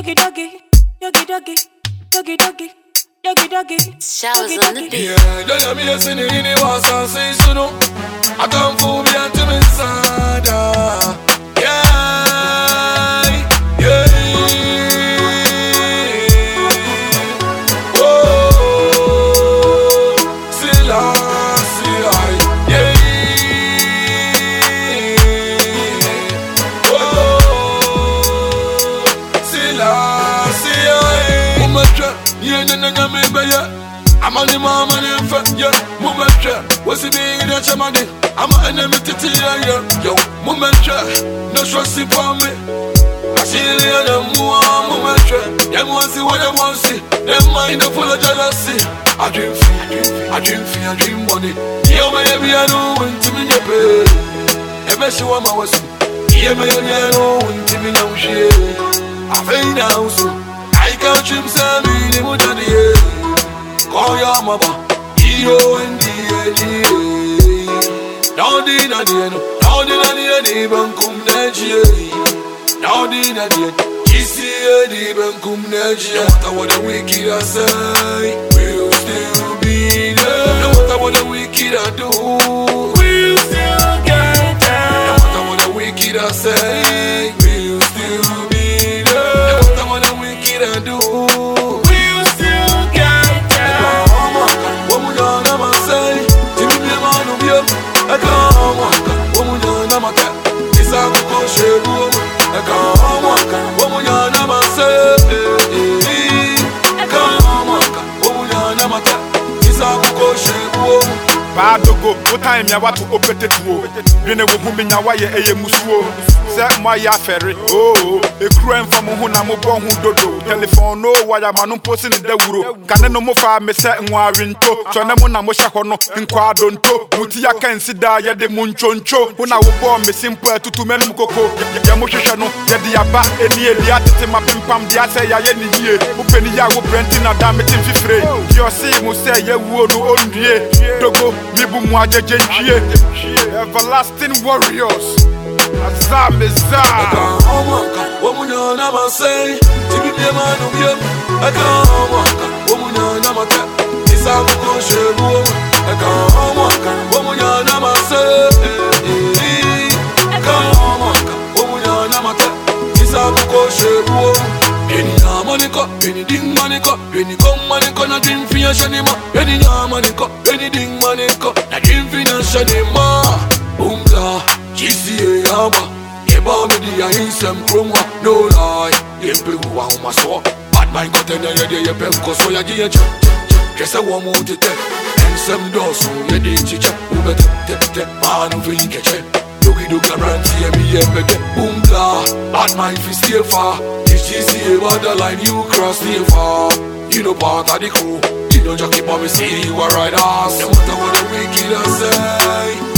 Yogi doggy, yogi doggy, yogi doggy, yogi doggy. Showers on the beat. Yeah, don't let me listen to any was I say so no. I can't fool me until me inside. Yeah, yeah. Oh, see la, see I, yeah. Oh, see la, see I. Yeah, I'm on the mama and fat, yeah, Mumacha. What's it being in a chamani? I'm an enemy to yeah, yo, Mumacha. No trust in for me. I see the Mumacha. Them want see what I want see. Them mind full of jealousy. I dream money. Yeah, my baby, I know when to me, yeah, baby. She want my was. Yeah, my baby, I know when to me, no shit. I feel now, so I can't dream, Sammy, the Mudani. Call your mama, E-O-N-D-A-G-A. Now the Nadian, now the Nadian, Bankum Naji. Now the Nadian, G-C-A-D, Bankum Naji. No matter what the wicked I say, we'll still be there. No matter what the wicked I do, we'll still get there. No matter what the wicked I say, we'll still be there. No matter what the wicked I do. Badogo, what time ya want to open it to? You know, woman, ya why a musuo. Set my ferry. Oh, a crime from Hunamo Bon Dodo. Telephone, no, why I'm not posting in the Wuro. Can no more fire me set and wiring to. Chanamona Moshakono in Quadonto. Mutia can sit there, ya de Munchoncho. When I was born, me simple to men Mukoko. Yamoshano, Yadiaba, any Eliat, my pimpam, the Asa Yeni here. Upenia will Brentina damage in Fifre. Your see, Musa, ya would own ye. Dogo. Everlasting warriors. Azam is woman, I'm say, to be a man of you. I can't walk, woman, I'm a cat. It's a good I can't walk, woman, I'm a say. I can't walk, woman, I'm a cat. It's a good any Monica, any ding Monica, any come Monica, na dream for your shanima. Any Monica, any ding Monica, na dream for your shanima. Boomla, GCA Yama, Eba Media Insem Promo, no lie. Ye blue one my soul. Bad mind got in the day, ye pen cause for your dear. Just a one more to tell. And some doors, so ye did check. Who better tell, man of you get check. Do run see me and make it boomla. Bad mind fi stay far. If she see about the line, you cross the far. You know part of the crew. You know just keep on me see you a right ass. No matter what the wicked I say.